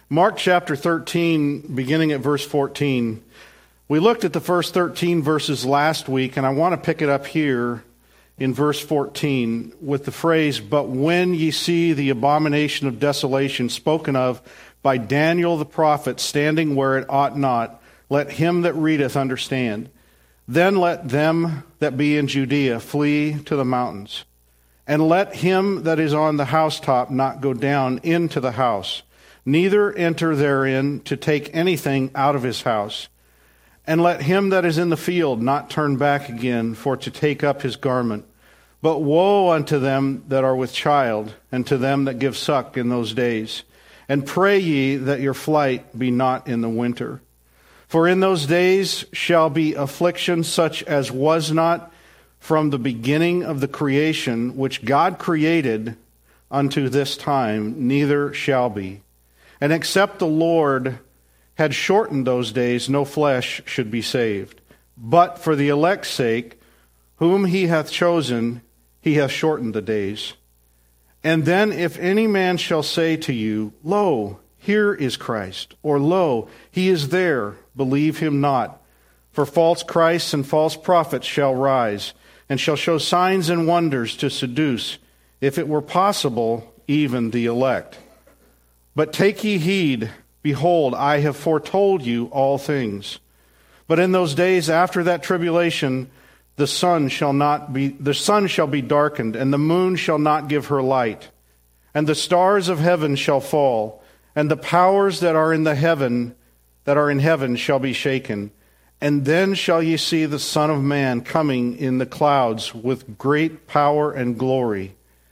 Mark chapter 13, beginning at verse 14. We looked at the first 13 verses last week, and I want to pick it up here in verse 14 with the phrase, "But when ye see the abomination of desolation spoken of by Daniel the prophet standing where it ought not, let him that readeth understand. Then let them that be in Judea flee to the mountains. And let him that is on the housetop not go down into the house, neither enter therein to take anything out of his house. And let him that is in the field not turn back again for to take up his garment. But woe unto them that are with child, and to them that give suck in those days. And pray ye that your flight be not in the winter. For in those days shall be affliction such as was not from the beginning of the creation which God created unto this time, neither shall be. And except the Lord had shortened those days, no flesh should be saved. But for the elect's sake, whom he hath chosen, he hath shortened the days. And then if any man shall say to you, Lo, here is Christ, or Lo, he is there, believe him not. For false Christs and false prophets shall rise, and shall show signs and wonders to seduce, if it were possible, even the elect. But take ye heed, behold, I have foretold you all things. But in those days after that tribulation, the sun shall be darkened, and the moon shall not give her light, and the stars of heaven shall fall, and the powers that are in heaven shall be shaken. And then shall ye see the Son of Man coming in the clouds with great power and glory.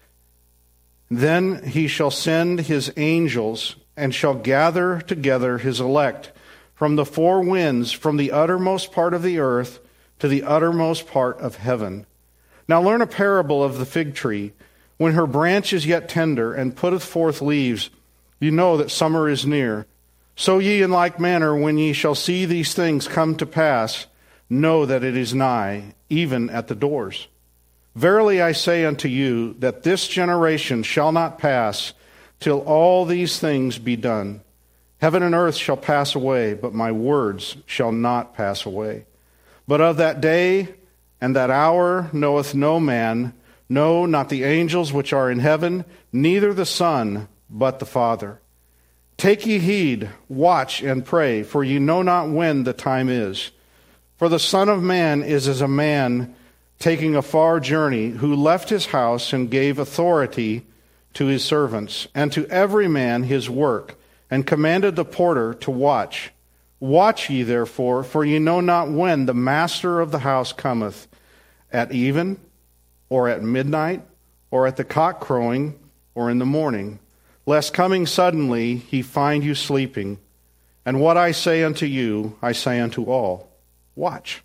Then he shall send his angels, and shall gather together his elect from the four winds, from the uttermost part of the earth to the uttermost part of heaven. Now learn a parable of the fig tree. When her branch is yet tender, and putteth forth leaves, you know that summer is near. So ye in like manner, when ye shall see these things come to pass, know that it is nigh, even at the doors. Verily I say unto you, that this generation shall not pass till all these things be done. Heaven and earth shall pass away, but my words shall not pass away. But of that day and that hour knoweth no man, no, not the angels which are in heaven, neither the Son, but the Father. Take ye heed, watch and pray, for ye know not when the time is. For the Son of Man is as a man taking a far journey, who left his house and gave authority to his servants, and to every man his work, and commanded the porter to watch. Watch ye therefore, for ye know not when the master of the house cometh, at even, or at midnight, or at the cock crowing, or in the morning, lest coming suddenly he find you sleeping. And what I say unto you, I say unto all, watch.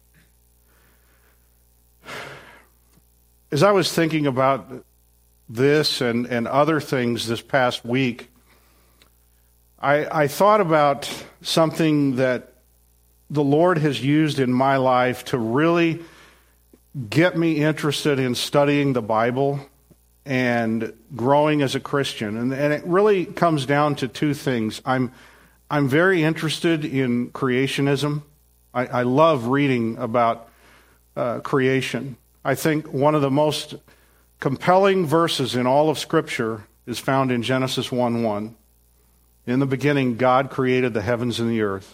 As I was thinking about this and other things this past week, I thought about something that the Lord has used in my life to really get me interested in studying the Bible and growing as a Christian. And it really comes down to two things. I'm very interested in creationism. I love reading about creation. I think one of the most compelling verses in all of Scripture is found in Genesis 1:1. In the beginning, God created the heavens and the earth.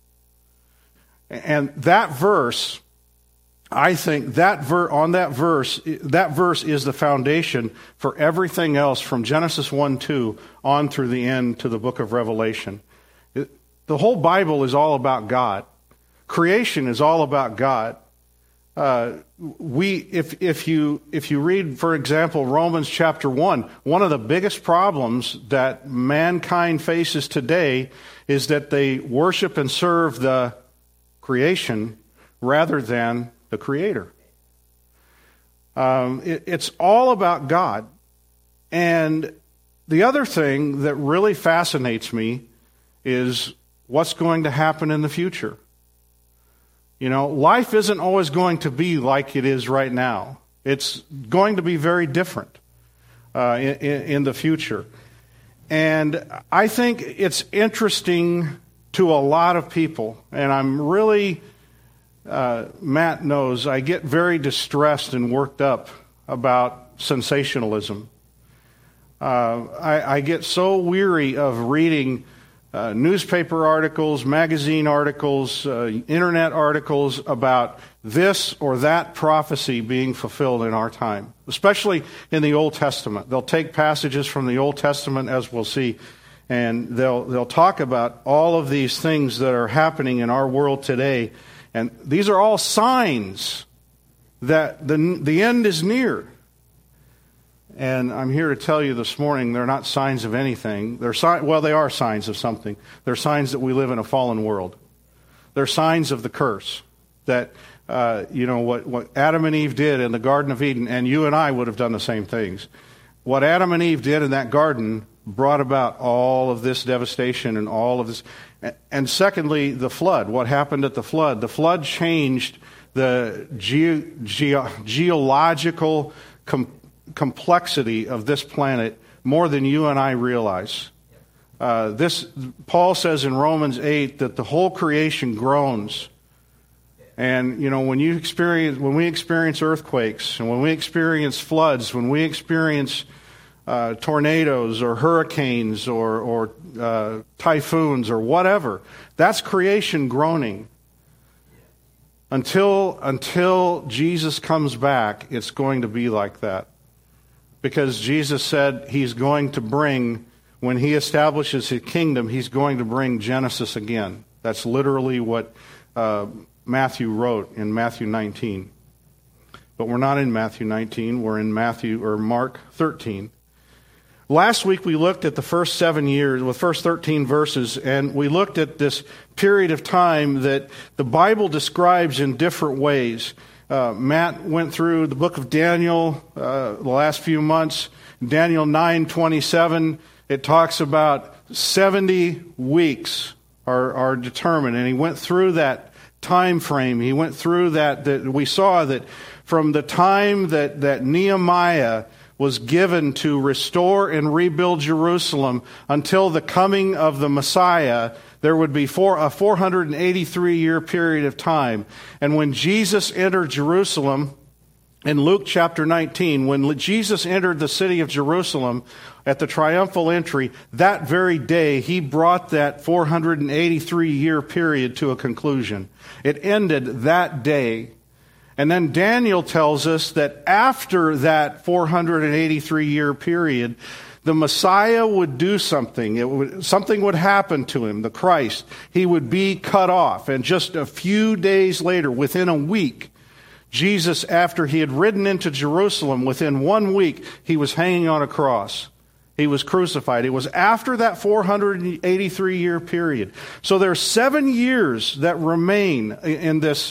And that verse, I think that verse is the foundation for everything else from Genesis 1:2 on through the end to the book of Revelation. The whole Bible is all about God. Creation is all about God. If you read, for example, Romans chapter 1, one of the biggest problems that mankind faces today is that they worship and serve the creation rather than the Creator. It's all about God. And the other thing that really fascinates me is what's going to happen in the future. You know, life isn't always going to be like it is right now. It's going to be very different in the future. And I think it's interesting to a lot of people, and I'm really, Matt knows, I get very distressed and worked up about sensationalism. I get so weary of reading newspaper articles, magazine articles, internet articles about this or that prophecy being fulfilled in our time, especially in the Old Testament. They'll take passages from the Old Testament, as we'll see, and they'll talk about all of these things that are happening in our world today. And these are all signs that the end is near. And I'm here to tell you this morning, they're not signs of anything. They are signs of something. They're signs that we live in a fallen world. They're signs of the curse that, what Adam and Eve did in the Garden of Eden, and you and I would have done the same things. What Adam and Eve did in that garden brought about all of this devastation and all of this. And secondly, the flood. What happened at the flood? The flood changed the geological complexity of this planet more than you and I realize. Paul says in Romans 8 that the whole creation groans. And when we experience earthquakes, and when we experience floods, when we experience tornadoes or hurricanes or typhoons or whatever, that's creation groaning. Until Jesus comes back, it's going to be like that. Because Jesus said he's going to bring, when he establishes his kingdom, he's going to bring Genesis again. That's literally what Matthew wrote in Matthew 19. But we're not in Matthew 19, we're in Mark 13. Last week we looked at the first 7 years, the first 13 verses, and we looked at this period of time that the Bible describes in different ways. Matt went through the book of Daniel the last few months. Daniel 9:27, it talks about 70 weeks are determined, and he went through that time frame. He went through that we saw that from the time that Nehemiah was given to restore and rebuild Jerusalem until the coming of the Messiah, there would be a 483-year period of time. And when Jesus entered Jerusalem, in Luke chapter 19, when Jesus entered the city of Jerusalem at the triumphal entry, that very day he brought that 483-year period to a conclusion. It ended that day. And then Daniel tells us that after that 483-year period, the Messiah would do something. Something would happen to him, the Christ. He would be cut off. And just a few days later, within a week, Jesus, after he had ridden into Jerusalem, within 1 week, he was hanging on a cross. He was crucified. It was after that 483-year period. So there are 7 years that remain in this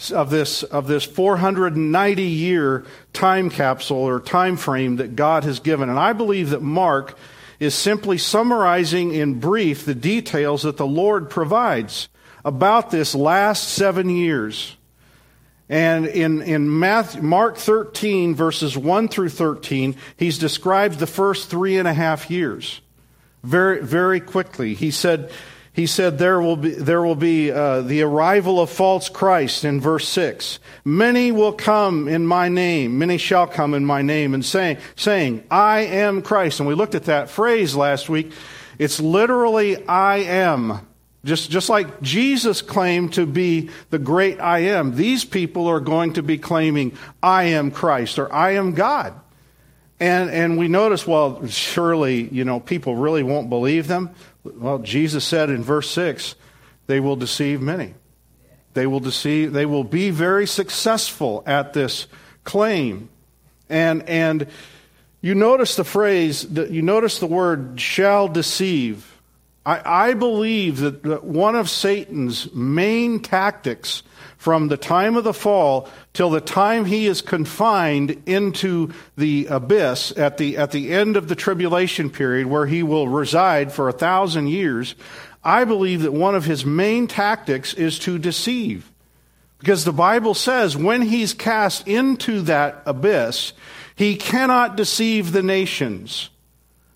490-year time capsule or time frame that God has given. And I believe that Mark is simply summarizing in brief the details that the Lord provides about this last 7 years. And in Mark 13, verses 1 through 13, he's described the first 3.5 years very, very quickly. He said there will be the arrival of false Christ in verse 6. Many will come in my name, many shall come in my name, and saying, I am Christ. And we looked at that phrase last week. It's literally I am. Just like Jesus claimed to be the great I am, these people are going to be claiming I am Christ or I am God. And we notice, well, surely, people really won't believe them. Well, Jesus said in verse 6, they will deceive many. They will be very successful at this claim. And you notice the phrase, you notice the word shall deceive. I believe that one of Satan's main tactics from the time of the fall till the time he is confined into the abyss at the end of the tribulation period where he will reside for 1,000 years, I believe that one of his main tactics is to deceive. Because the Bible says when he's cast into that abyss, he cannot deceive the nations.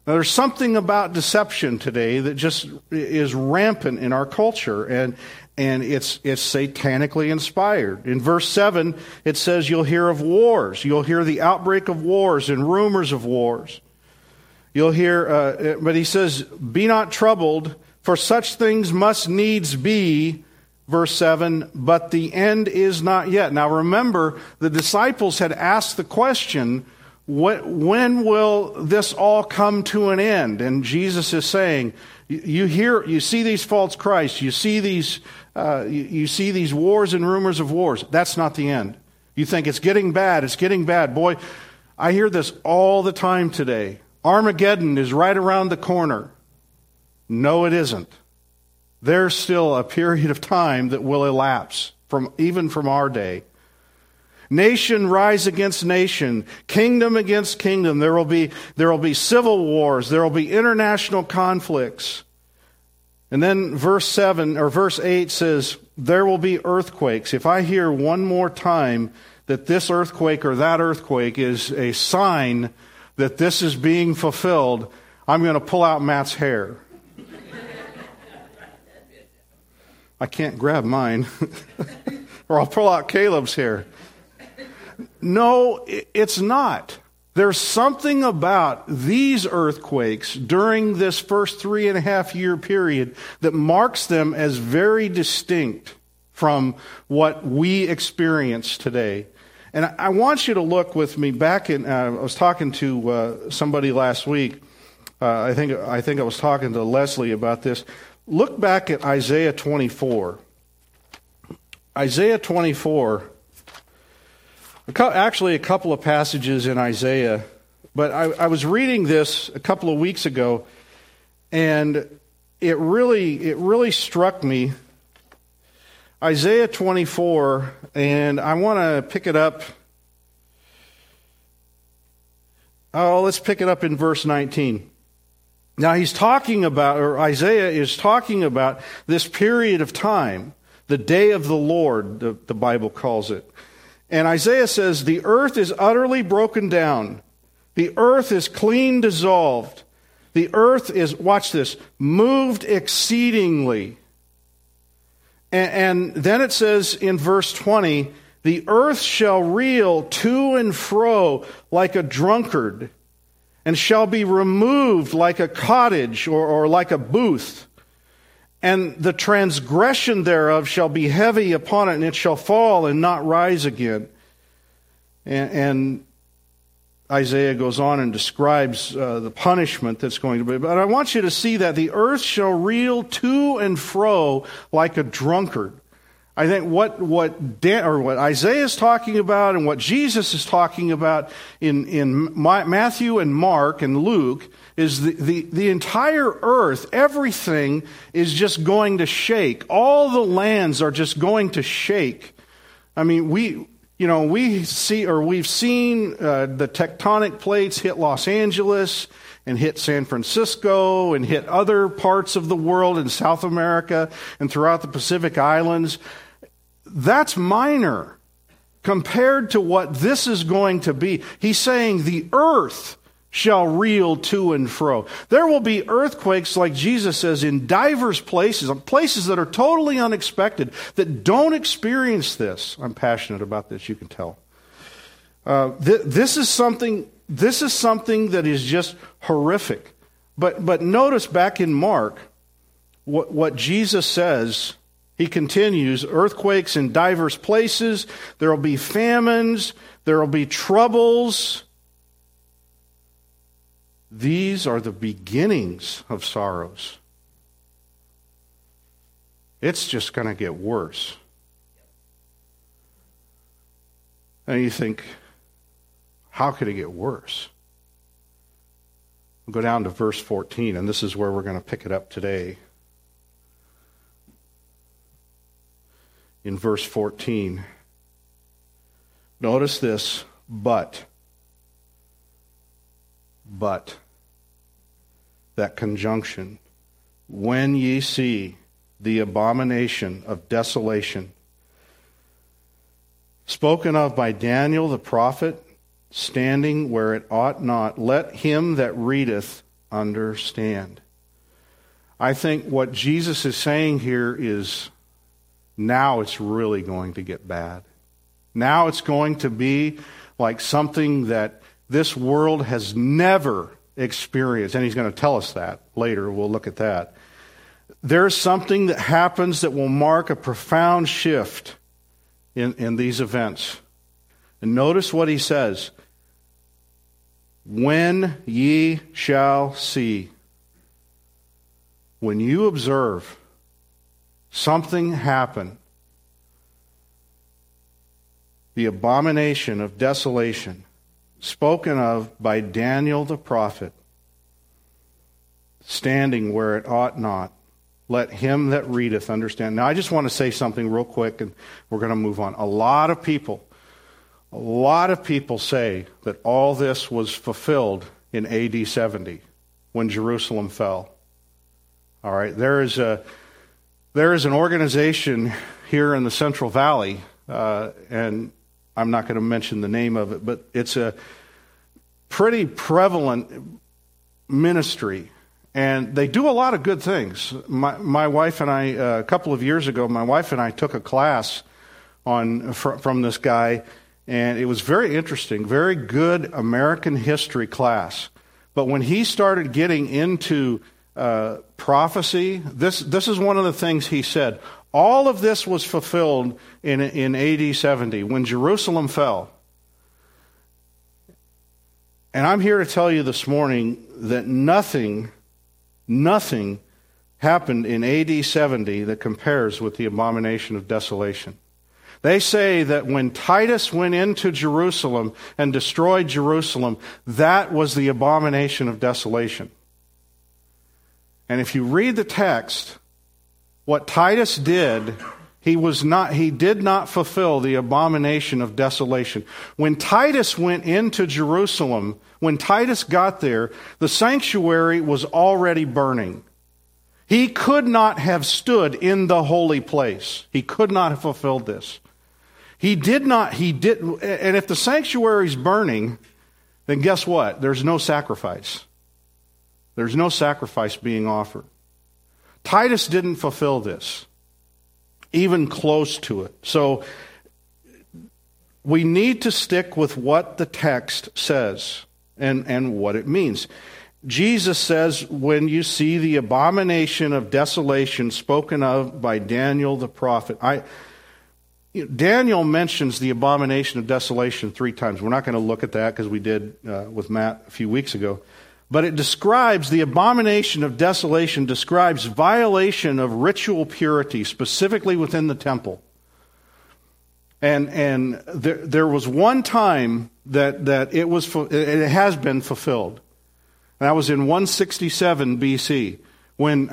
Now, there's something about deception today that just is rampant in our culture, and it's satanically inspired. In verse 7, it says you'll hear of wars. You'll hear the outbreak of wars and rumors of wars. You'll hear, but he says, be not troubled, for such things must needs be, verse 7, but the end is not yet. Now remember, the disciples had asked the question, when will this all come to an end? And Jesus is saying, you see these false Christs, you see these wars and rumors of wars. That's not the end. You think it's getting bad, it's getting bad. Boy, I hear this all the time today. Armageddon is right around the corner. No, it isn't. There's still a period of time that will elapse, even from our day. Nation rise against nation, kingdom against kingdom. There will be civil wars. There will be international conflicts. And then verse 8 says, there will be earthquakes. If I hear one more time that this earthquake or that earthquake is a sign that this is being fulfilled, I'm going to pull out Matt's hair. I can't grab mine. Or I'll pull out Caleb's hair. No, it's not. There's something about these earthquakes during this first 3.5-year period that marks them as very distinct from what we experience today. And I want you to look with me back in, I was talking to somebody last week. I think I was talking to Leslie about this. Look back at Isaiah 24. Isaiah 24, actually a couple of passages in Isaiah, but I was reading this a couple of weeks ago, and it really struck me. Isaiah 24, and I want to pick it up. Let's pick it up in verse 19. Now Isaiah is talking about this period of time, the day of the Lord, the Bible calls it. And Isaiah says, the earth is utterly broken down. The earth is clean dissolved. The earth is, watch this, moved exceedingly. And then it says in verse 20, the earth shall reel to and fro like a drunkard, and shall be removed like a cottage or like a booth. And the transgression thereof shall be heavy upon it, and it shall fall and not rise again. And Isaiah goes on and describes the punishment that's going to be. But I want you to see that the earth shall reel to and fro like a drunkard. I think what Isaiah is talking about and what Jesus is talking about in Matthew and Mark and Luke is the entire earth, everything is just going to shake. All the lands are just going to shake. I mean, we've seen the tectonic plates hit Los Angeles and hit San Francisco and hit other parts of the world in South America and throughout the Pacific Islands. That's minor compared to what this is going to be. He's saying the earth shall reel to and fro. There will be earthquakes, like Jesus says, in diverse places that are totally unexpected, that don't experience this. I'm passionate about this, you can tell. This is something that is just horrific. But notice back in Mark, what Jesus says. He continues, earthquakes in diverse places, there will be famines, there will be troubles. These are the beginnings of sorrows. It's just going to get worse. And you think, how could it get worse? We'll go down to verse 14, and this is where we're going to pick it up today. In verse 14, notice this, but, that conjunction, when ye see the abomination of desolation, spoken of by Daniel the prophet, standing where it ought not, let him that readeth understand. I think what Jesus is saying here is now it's really going to get bad. Now it's going to be like something that this world has never experienced. And he's going to tell us that later. We'll look at that. There's something that happens that will mark a profound shift in these events. And notice what he says. When ye shall see. When you observe something happen, the abomination of desolation, spoken of by Daniel the prophet, standing where it ought not, let him that readeth understand. Now, I just want to say something real quick, and we're going to move on. A lot of people say that all this was fulfilled in AD 70 when Jerusalem fell. All right, there is an organization here in the Central Valley, and I'm not going to mention the name of it, but it's a pretty prevalent ministry, and they do a lot of good things. My wife and I, a couple of years ago, my wife and I took a class from this guy, and it was very interesting, very good American history class. But when he started getting into prophecy, this is one of the things he said. All of this was fulfilled in AD 70 when Jerusalem fell. And I'm here to tell you this morning that nothing happened in AD 70 that compares with the abomination of desolation. They say that when Titus went into Jerusalem and destroyed Jerusalem, that was the abomination of desolation. And if you read the text, what Titus did, he did not fulfill the abomination of desolation. When Titus went into Jerusalem, when Titus got there, the sanctuary was already burning. He could not have stood in the holy place. He could not have fulfilled this. And if the sanctuary is burning, then guess what? There's no sacrifice. There's no sacrifice being offered. Titus didn't fulfill this, even close to it. So we need to stick with what the text says and what it means. Jesus says, when you see the abomination of desolation spoken of by Daniel the prophet. Daniel mentions the abomination of desolation 3 times. We're not going to look at that because we did with Matt a few weeks ago. But it describes, the abomination of desolation describes violation of ritual purity, specifically within the temple. And there was one time that it has been fulfilled. And that was in 167 BC, when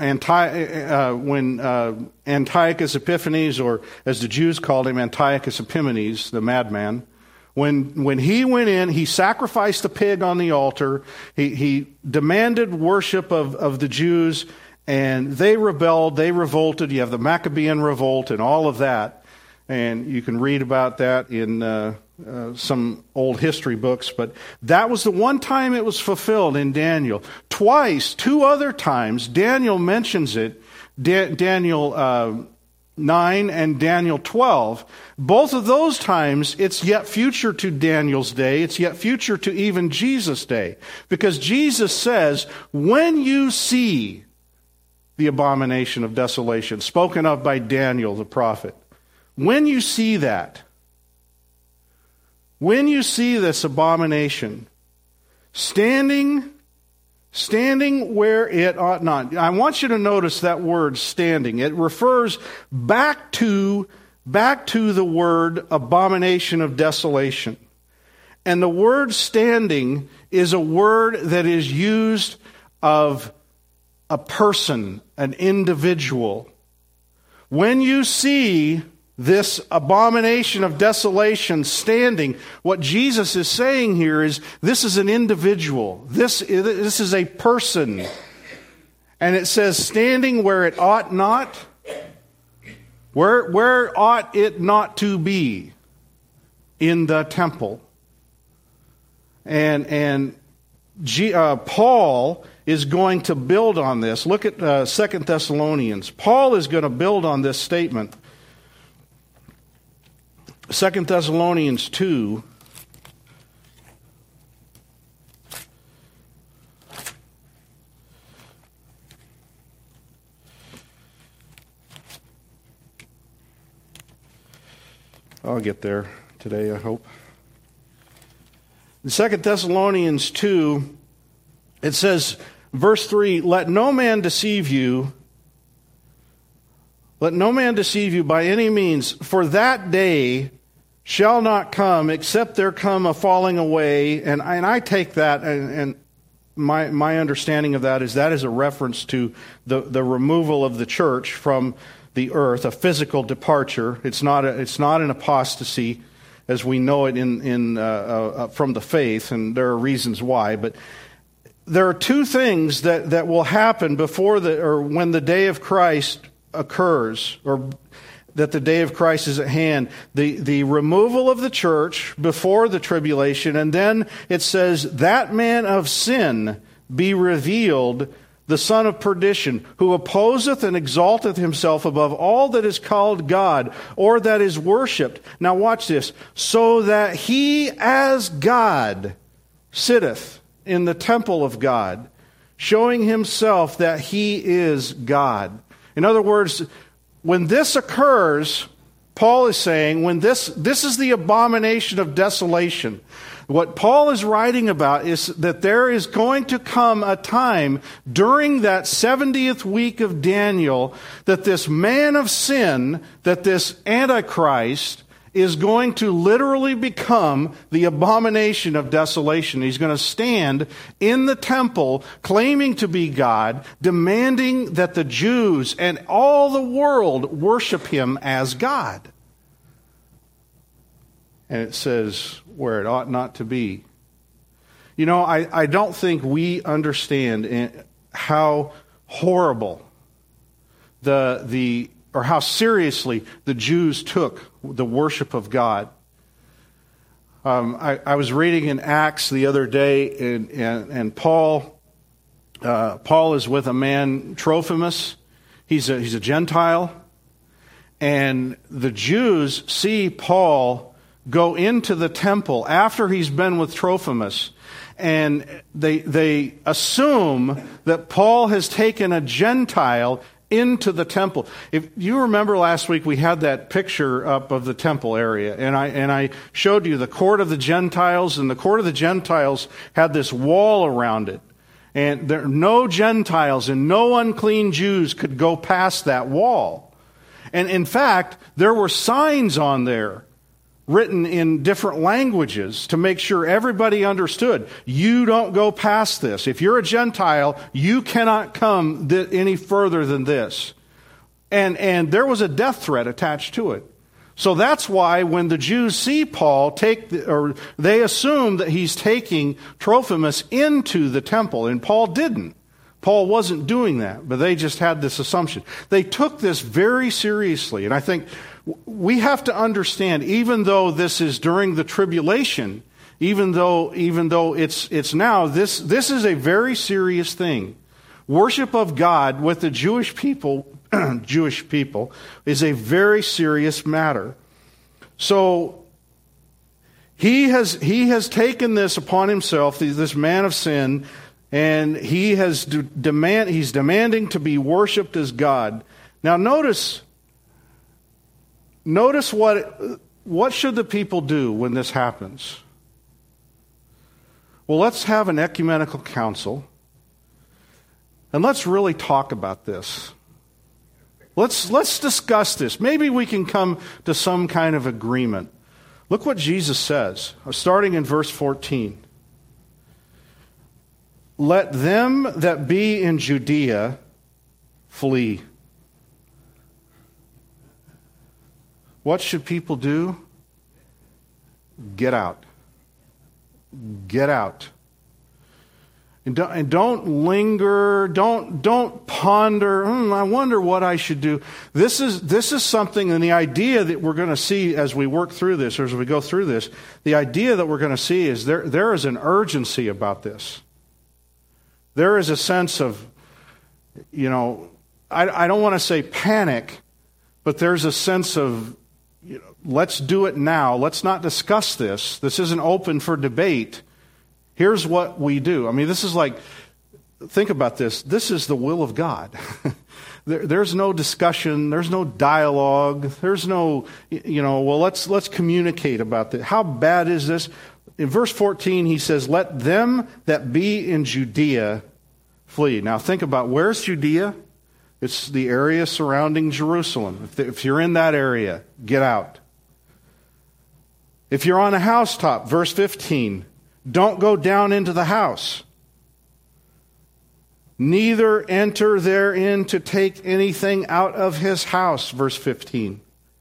Antiochus Epiphanes, or as the Jews called him, Antiochus Epimanes, the madman, when he went in, he sacrificed the pig on the altar. He demanded worship of the Jews, and they rebelled, they revolted. You have the Maccabean revolt and all of that. And you can read about that in some old history books. But that was the one time it was fulfilled in Daniel. Twice, 2 other times, Daniel mentions it. Daniel 9 and Daniel 12. Both of those times, it's yet future to Daniel's day. It's yet future to even Jesus' day. Because Jesus says, when you see the abomination of desolation, spoken of by Daniel the prophet, when you see that, when you see this abomination standing where it ought not. I want you to notice that word standing. It refers back to the word abomination of desolation. And the word standing is a word that is used of a person, an individual. When you see this abomination of desolation standing, what Jesus is saying here is this is an individual. This is a person. And it says standing where it ought not. Where ought it not to be? In the temple. And Paul is going to build on this. Look at 2 Thessalonians. Paul is going to build on this statement. 2 Thessalonians 2. I'll get there today, I hope. In 2 Thessalonians 2, it says, verse 3, Let no man deceive you by any means, for that day shall not come, except there come a falling away. And I take that, and my understanding of that is a reference to the removal of the church from the earth, a physical departure. It's not an apostasy as we know it from the faith, and there are reasons why. But there are two things that will happen when the day of Christ occurs, or that the day of Christ is at hand. The removal of the church before the tribulation, and then it says, that man of sin be revealed, the son of perdition, who opposeth and exalteth himself above all that is called God, or that is worshipped. Now watch this. So that he as God sitteth in the temple of God, showing himself that he is God. In other words, when this occurs, Paul is saying, when this is the abomination of desolation. What Paul is writing about is that there is going to come a time during that 70th week of Daniel that this man of sin, that this Antichrist, is going to literally become the abomination of desolation. He's going to stand in the temple claiming to be God, demanding that the Jews and all the world worship him as God. And it says where it ought not to be. You know, I don't think we understand how horrible or how seriously the Jews took the worship of God. I was reading in Acts the other day, and Paul is with a man, Trophimus. He's a Gentile, and the Jews see Paul go into the temple after he's been with Trophimus, and they assume that Paul has taken a Gentile into the temple. If you remember last week, we had that picture up of the temple area, and I showed you the court of the Gentiles, and the court of the Gentiles had this wall around it, and no Gentiles and no unclean Jews could go past that wall. And in fact, there were signs on there written in different languages to make sure everybody understood. You don't go past this. If you're a Gentile, you cannot come any further than this. And there was a death threat attached to it. So that's why when the Jews see Paul they assume that he's taking Trophimus into the temple, and Paul didn't. Paul wasn't doing that, but they just had this assumption. They took this very seriously, and I think we have to understand, even though this is during the tribulation, even though it's now, this is a very serious thing. Worship of God with the Jewish people is a very serious matter. So he has taken this upon himself, this man of sin, and he's demanding to be worshipped as God. Now notice what should the people do when this happens? Well, let's have an ecumenical council, and let's really talk about this. Let's discuss this. Maybe we can come to some kind of agreement. Look what Jesus says, starting in verse 14. Let them that be in Judea flee. What should people do? Get out. Get out. And don't linger. Don't ponder. I wonder what I should do. This is something, and the idea that we're going to see as we work through this, or as we go through this, the idea that we're going to see is there is an urgency about this. there is a sense of, I don't want to say panic, but there's a sense of, let's do it now. Let's not discuss this. This isn't open for debate. Here's what we do. I mean, this is like, think about this. This is the will of God. There's no discussion. There's no dialogue. There's no, let's communicate about this. How bad is this? In verse 14, he says, let them that be in Judea flee. Now think about, where's Judea? It's the area surrounding Jerusalem. If you're in that area, get out. If you're on a housetop, verse 15, don't go down into the house. Neither enter therein to take anything out of his house, verse 15.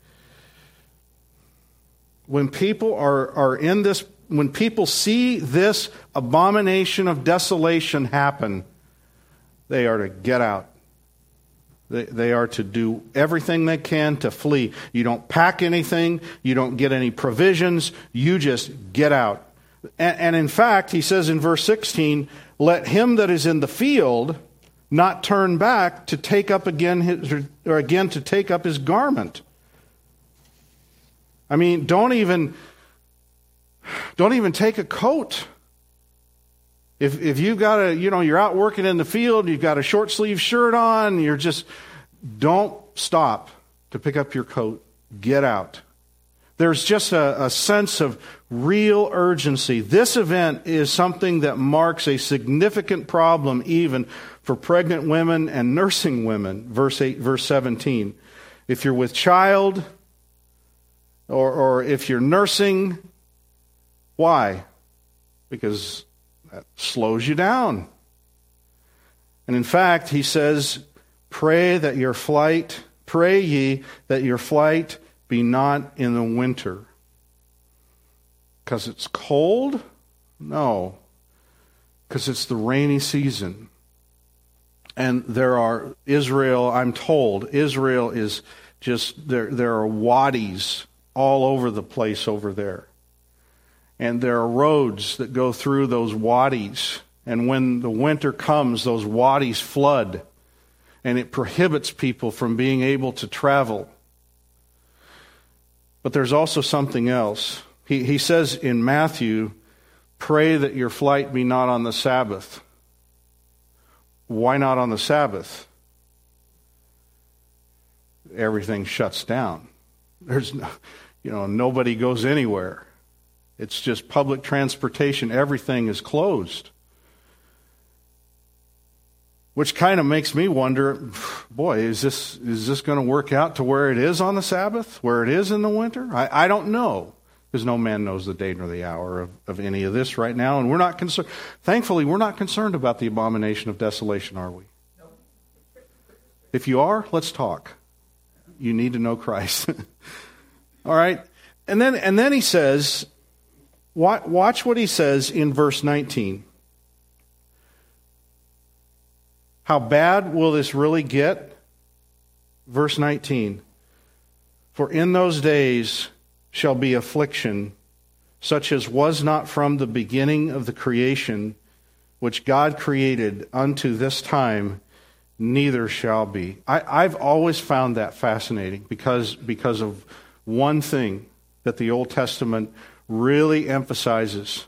When people are in this, when people see this abomination of desolation happen, they are to get out. They are to do everything they can to flee. You don't pack anything. You don't get any provisions. You just get out. And in fact, he says in verse 16, let him that is in the field not turn back to take up again to take up his garment. I mean, don't even take a coat. If you've got you're out working in the field, you've got a short sleeve shirt on, don't stop to pick up your coat. Get out. There's just a sense of real urgency. This event is something that marks a significant problem even for pregnant women and nursing women. Verse 17. If you're with child or if you're nursing, why? Because that slows you down. And in fact, he says, pray ye that your flight be not in the winter. Because it's cold? No. Because it's the rainy season. And I'm told, Israel is just, there are wadis all over the place over there. And there are roads that go through those wadis. And when the winter comes, those wadis flood. And it prohibits people from being able to travel. But there's also something else. He says in Matthew, pray that your flight be not on the Sabbath. Why not on the Sabbath? Everything shuts down. There's nobody goes anywhere. It's just public transportation. Everything is closed. Which kind of makes me wonder, boy, is this going to work out to where it is on the Sabbath? Where it is in the winter? I don't know. Because no man knows the day nor the hour of any of this right now. And we're not concerned. Thankfully, we're not concerned about the abomination of desolation, are we? No. If you are, let's talk. You need to know Christ. All right? And then he says, watch what he says in verse 19. How bad will this really get? Verse 19. For in those days shall be affliction, such as was not from the beginning of the creation, which God created unto this time, neither shall be. I've always found that fascinating because of one thing that the Old Testament really emphasizes.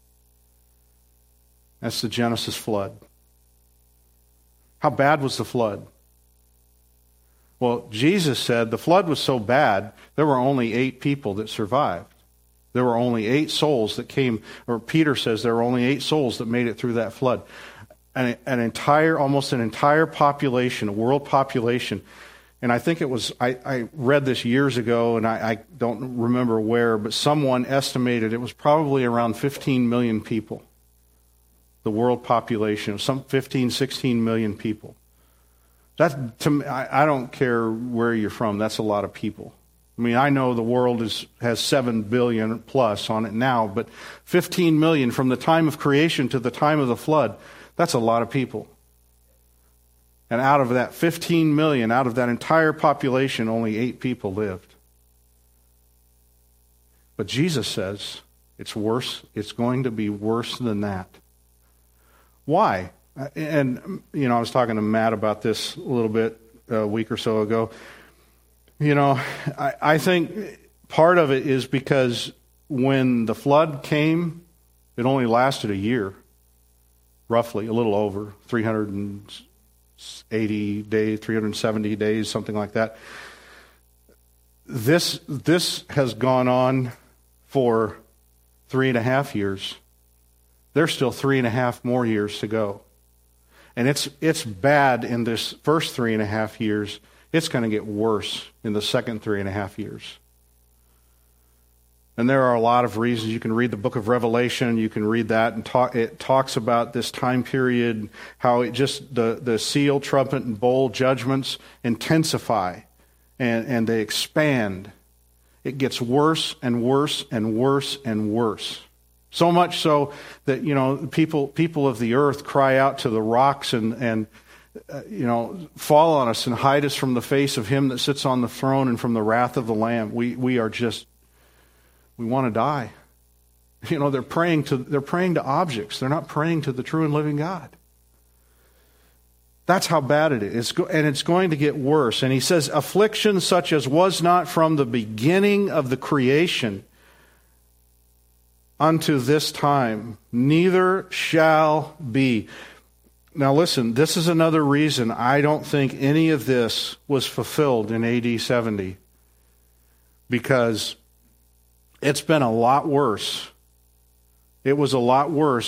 That's the Genesis flood. How bad was the flood? Well, Jesus said the flood was so bad, there were only 8 people that survived. There were only 8 souls that came, or Peter says there were only 8 souls that made it through that flood. Almost an entire population, a world population. And I think it was, I read this years ago, and I don't remember where, but someone estimated it was probably around 15 million people. The world population of some 15, 16 million people. That, to me, I don't care where you're from. That's a lot of people. I mean, I know the world has 7 billion plus on it now, but 15 million from the time of creation to the time of the flood, that's a lot of people. And out of that 15 million, out of that entire population, only 8 people lived. But Jesus says it's worse. It's going to be worse than that. Why? And, I was talking to Matt about this a little bit a week or so ago. I think part of it is because when the flood came, it only lasted a year, roughly, a little over, 380 days, 370 days, something like that. This has gone on for 3.5 years. There's still 3.5 more years to go. And it's bad in this first 3.5 years. It's going to get worse in the second 3.5 years. And there are a lot of reasons. You can read the book of Revelation, you can read that, and it talks about this time period, how it just, the seal, trumpet, and bowl judgments intensify, and they expand. It gets worse and worse and worse and worse. So much so that, people of the earth cry out to the rocks and fall on us and hide us from the face of him that sits on the throne and from the wrath of the Lamb. We want to die. They're praying to objects. They're not praying to the true and living God. That's how bad it is. And it's going to get worse. And he says, affliction such as was not from the beginning of the creation unto this time, neither shall be. Now listen, this is another reason I don't think any of this was fulfilled in AD 70. Because it's been a lot worse. It was a lot worse.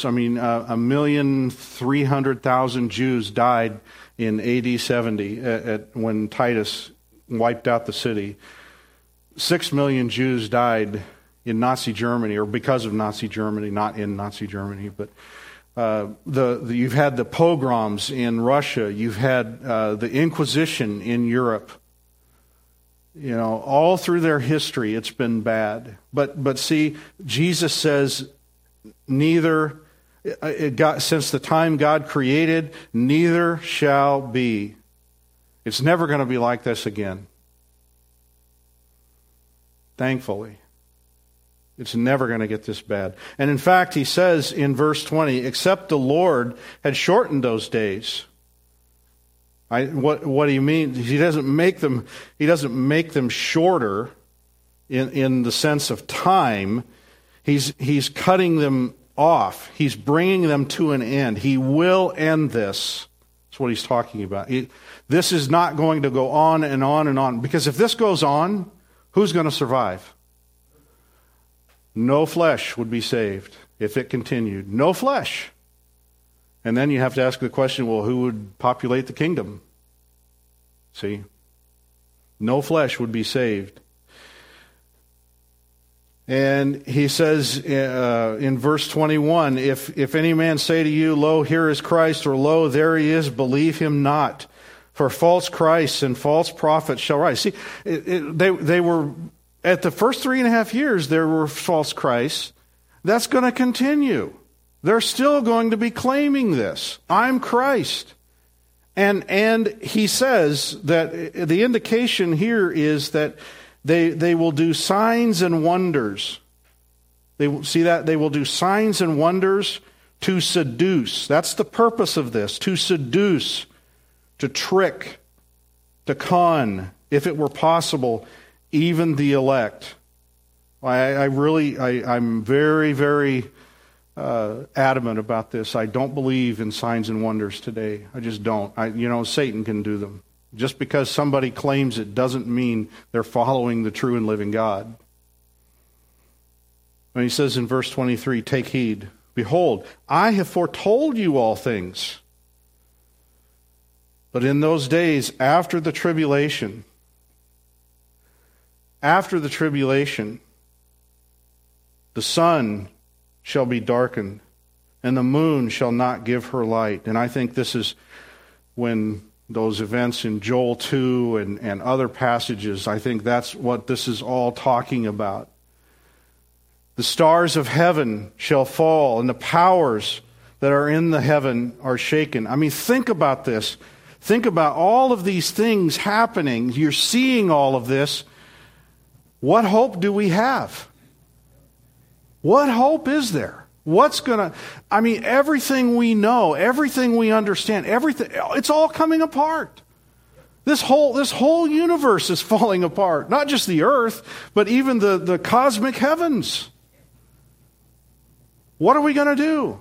1,300,000 Jews died in AD 70 when Titus wiped out the city. 6 million Jews died in Nazi Germany, or because of Nazi Germany, not in Nazi Germany, but you've had the pogroms in Russia. You've had the Inquisition in Europe. All through their history, it's been bad. But see, Jesus says, neither, since the time God created, neither shall be. It's never going to be like this again. Thankfully. It's never going to get this bad. And in fact, he says in verse 20, except the Lord had shortened those days. What do you mean? He doesn't make them shorter in the sense of time. He's cutting them off. He's bringing them to an end. He will end this. That's what he's talking about. This is not going to go on and on and on. Because if this goes on, who's going to survive? No flesh would be saved if it continued. No flesh. And then you have to ask the question, well, who would populate the kingdom? See? No flesh would be saved. And he says in verse 21, if any man say to you, lo, here is Christ, or lo, there he is, believe him not. For false Christs and false prophets shall rise. See, they were, at the first 3.5 years, there were false Christs. That's going to continue. They're still going to be claiming this. I'm Christ. And he says that the indication here is that they will do signs and wonders. They will do signs and wonders to seduce. That's the purpose of this, to seduce, to trick, to con, if it were possible, even the elect. I'm very, very adamant about this. I don't believe in signs and wonders today. I just don't. Satan can do them. Just because somebody claims it doesn't mean they're following the true and living God. When he says in verse 23, take heed. Behold, I have foretold you all things. But in those days after the tribulation, the sun shall be darkened, and the moon shall not give her light. And I think this is when those events in Joel 2 and other passages, I think that's what this is all talking about. The stars of heaven shall fall, and the powers that are in the heaven are shaken. Think about this. Think about all of these things happening. You're seeing all of this. What hope do we have? What hope is there? Everything we know, everything we understand, everything, it's all coming apart. This whole universe is falling apart. Not just the earth, but even the cosmic heavens. What are we going to do?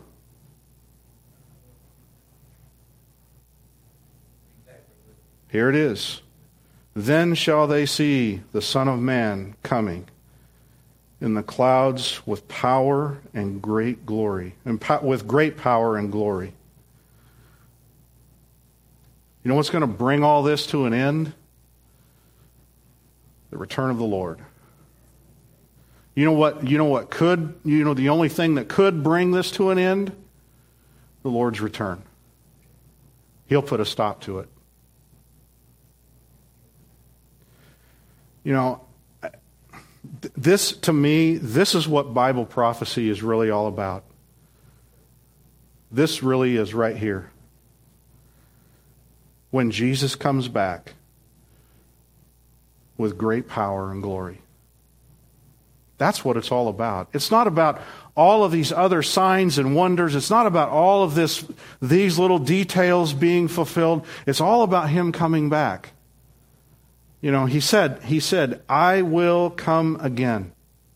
Here it is. Then shall they see the Son of Man coming in the clouds with power and great glory, and with great power and glory. You know what's going to bring all this to an end? The return of the Lord. The only thing that could bring this to an end? The Lord's return. He'll put a stop to it. This, to me, this is what Bible prophecy is really all about. This really is right here. When Jesus comes back with great power and glory. That's what it's all about. It's not about all of these other signs and wonders. It's not about all of these little details being fulfilled. It's all about Him coming back. He said, I will come again.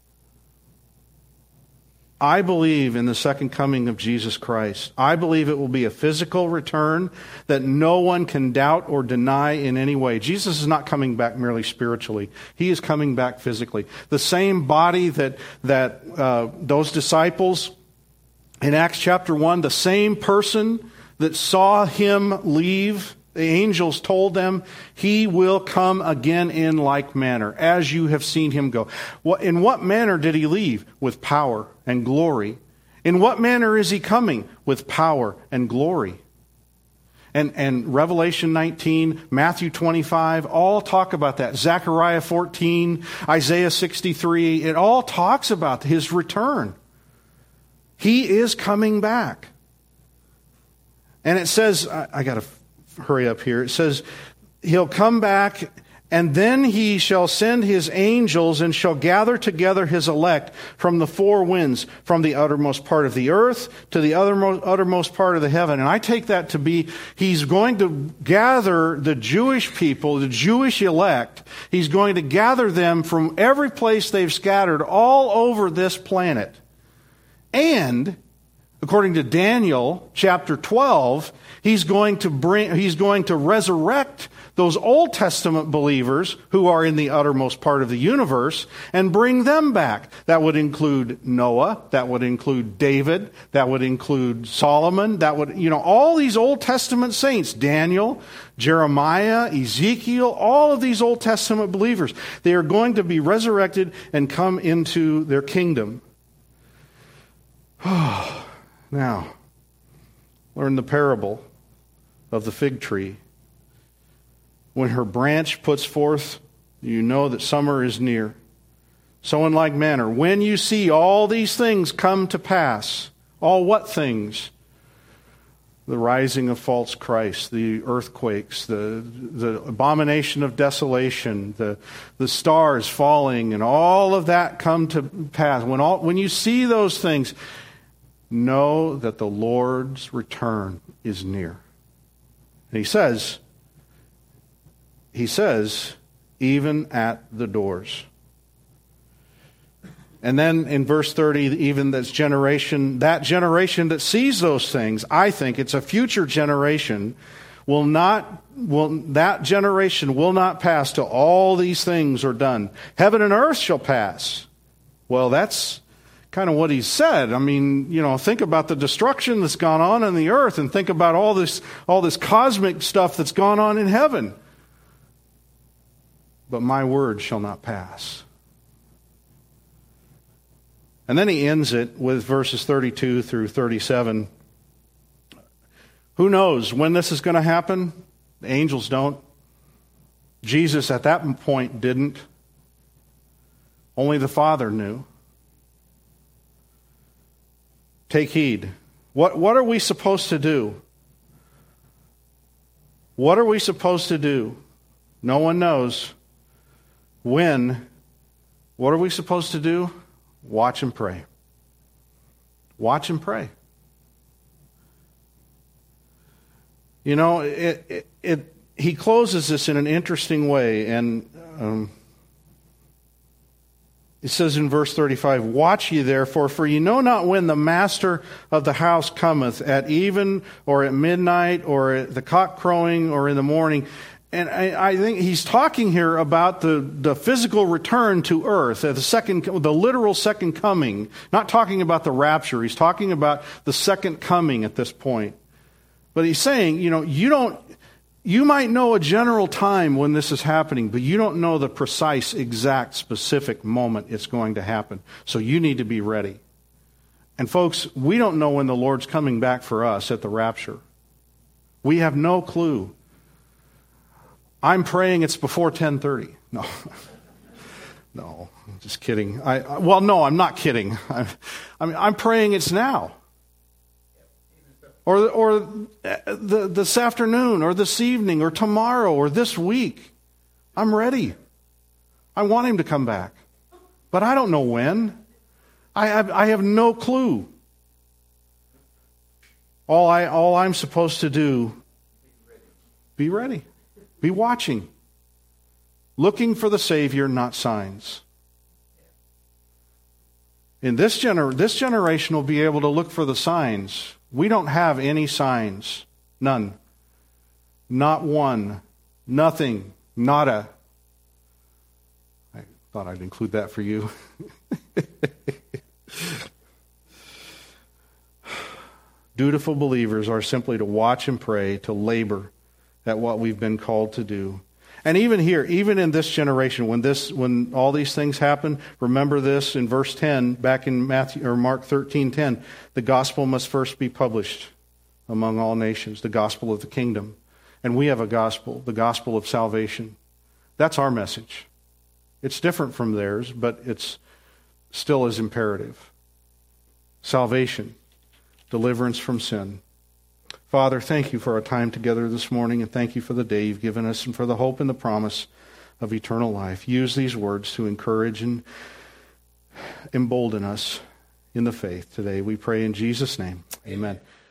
I believe in the second coming of Jesus Christ. I believe it will be a physical return that no one can doubt or deny in any way. Jesus is not coming back merely spiritually. He is coming back physically. The same body that those disciples in Acts chapter 1, the same person that saw Him leave, the angels told them, He will come again in like manner, as you have seen Him go. In what manner did He leave? With power and glory. In what manner is He coming? With power and glory. And Revelation 19, Matthew 25, all talk about that. Zechariah 14, Isaiah 63, it all talks about His return. He is coming back. And it says, I got to hurry up here. It says, He'll come back, and then He shall send His angels and shall gather together His elect from the four winds, from the uttermost part of the earth to the uttermost part of the heaven. And I take that to be, He's going to gather the Jewish people, the Jewish elect. He's going to gather them from every place they've scattered all over this planet. And according to Daniel chapter 12, He's going to resurrect those Old Testament believers who are in the uttermost part of the universe and bring them back. That would include Noah, that would include David, that would include Solomon, all these Old Testament saints, Daniel, Jeremiah, Ezekiel, all of these Old Testament believers. They are going to be resurrected and come into their kingdom. Now, learn the parable of the fig tree. When her branch puts forth, you know that summer is near. So in like manner, when you see all these things come to pass, all what things? The rising of false Christ, the earthquakes, the abomination of desolation, the stars falling, and all of that come to pass. When you see those things, know that the Lord's return is near. And He says, even at the doors. And then in verse 30, even that generation that sees those things, I think it's a future generation, that generation will not pass till all these things are done. Heaven and earth shall pass. Well, that's kind of what He said. Think about the destruction that's gone on in the earth, and think about all this cosmic stuff that's gone on in heaven. But my word shall not pass. And then He ends it with verses 32 through 37. Who knows when this is going to happen? The angels don't. Jesus at that point didn't. Only the Father knew. Take heed. What are we supposed to do? What are we supposed to do? No one knows. When? What are we supposed to do? Watch and pray. Watch and pray. You know, he closes this in an interesting way, and it says in verse 35, "Watch ye therefore, for ye know not when the master of the house cometh, at even, or at midnight, or at the cock crowing, or in the morning." And I think he's talking here about the physical return to earth, the literal second coming. Not talking about the rapture. He's talking about the second coming at this point. But he's saying, you know, you might know a general time when this is happening, but you don't know the precise, exact, specific moment it's going to happen. So you need to be ready. And folks, we don't know when the Lord's coming back for us at the rapture. We have no clue. I'm praying it's before 10:30. No. No, just kidding. No, I'm not kidding. I'm praying it's now. Or this afternoon, or this evening, or tomorrow, or this week. I'm ready. I want him to come back. But I don't know when. I have no clue. All I'm supposed to do, be ready. Be watching. Looking for the Savior, not signs. In this generation will be able to look for the signs. We don't have any signs. None. Not one. Nothing. Nada. I thought I'd include that for you. Dutiful believers are simply to watch and pray, to labor at what we've been called to do. And even here, even in this generation, when all these things happen, remember this in verse 10, back in Mark 13:10, the gospel must first be published among all nations, the gospel of the kingdom. And we have a gospel, the gospel of salvation. That's our message. It's different from theirs, but it's still as imperative. Salvation, deliverance from sin. Father, thank you for our time together this morning, and thank you for the day you've given us and for the hope and the promise of eternal life. Use these words to encourage and embolden us in the faith today. We pray in Jesus' name. Amen.